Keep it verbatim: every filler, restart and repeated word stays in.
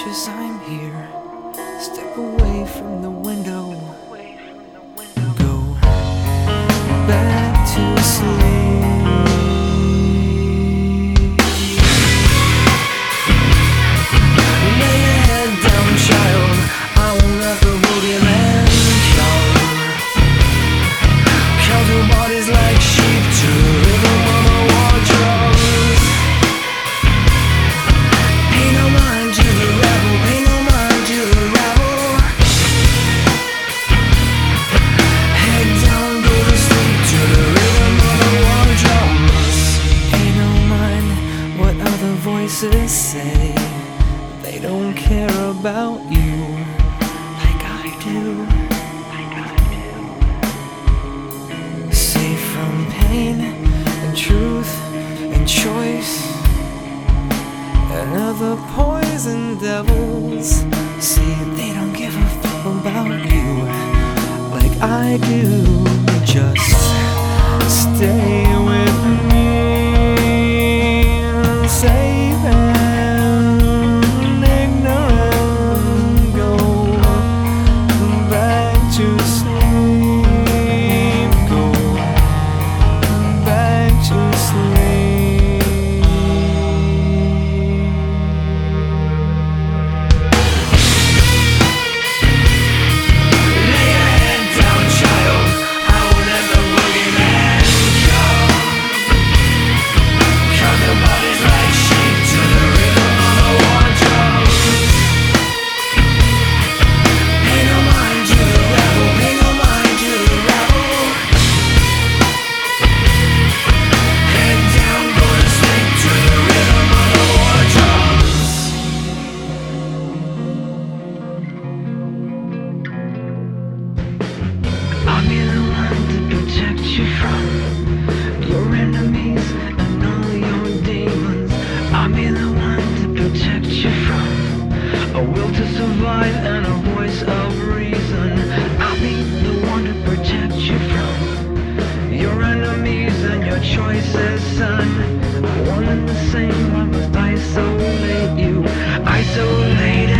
conscious I'm here. Step away from the window. Go back to sleep. Lay your head down, child. I won't let the boogeyman shower. Count your bodies like sheep to the rhythm of the war drums. Pay no mind to the rebel, pay no mind to the rebel. Head down, go to sleep to the rhythm of the war drums. Pay no mind what other voices say. They don't care about you like I do. Safe from pain and truth and choice and other poison devils. See, they don't give a fuck about you like I do. Just stay with me, safe and ignorant. Go back to sleep. Go back to sleep. Lay your head down, child. I will let the boogeyman come. Count your bodies like sheep to the rhythm of the war drums. Pay no mind to the rebel, pay no mind to the rebel. Head down, go to sleep to the rhythm of the war drums. I'll be the one to protect you from your enemies and all your demons. I'll be the one to protect you from a will to survive and a voice of reason. I'll be the one to protect you from your enemies and your choices, son. One and the same, I must isolate you, isolate